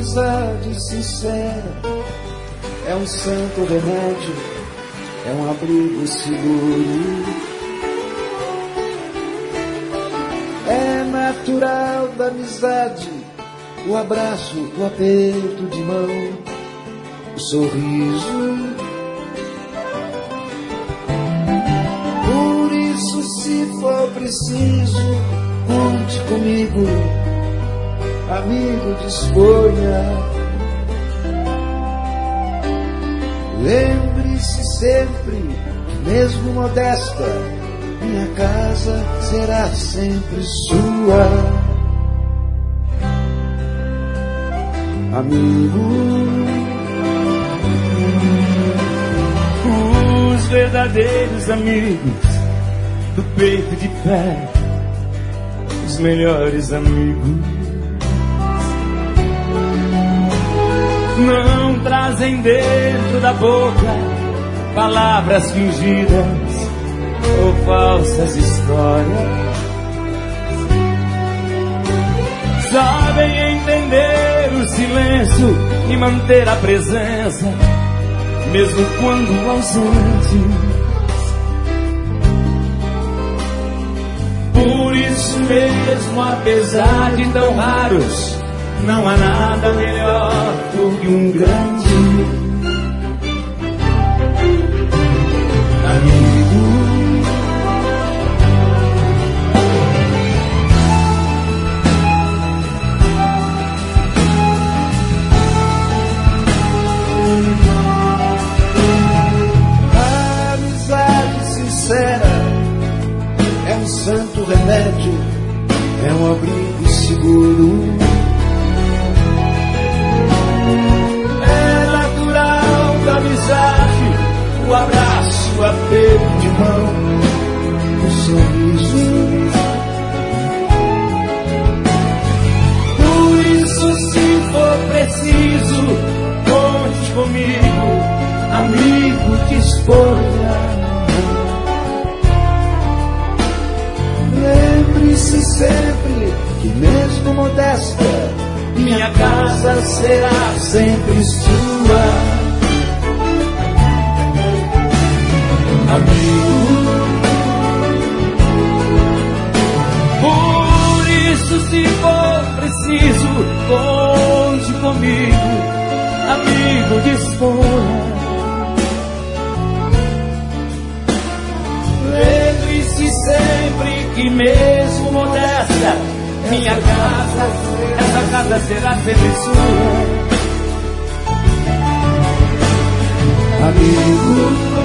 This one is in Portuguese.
amizade sincera é um santo remédio, é um abrigo seguro. É natural da amizade o abraço, o aperto de mão, o sorriso. Por isso, se for preciso, conte comigo, amigo, disponha. Lembre-se sempre que mesmo modesta, minha casa será sempre sua. Amigo, os verdadeiros amigos do peito de pé, os melhores amigos, não trazem dentro da boca palavras fingidas ou falsas histórias. Sabem entender o silêncio e manter a presença, mesmo quando ausentes. Por isso mesmo, apesar de tão raros, não há nada melhor do que um grande amigo. A amizade sincera é um santo remédio, é um abrigo seguro. O abraço, o aperto de mão, o sorriso. Por isso, se for preciso, conte comigo, amigo, disponha. Lembre-se sempre que mesmo modesta, minha casa será sempre sua. Amigo, por isso, se for preciso, conte comigo, amigo, disponha. Lembre-se sempre que mesmo modesta, minha casa, essa casa será sempre sua. Amigo,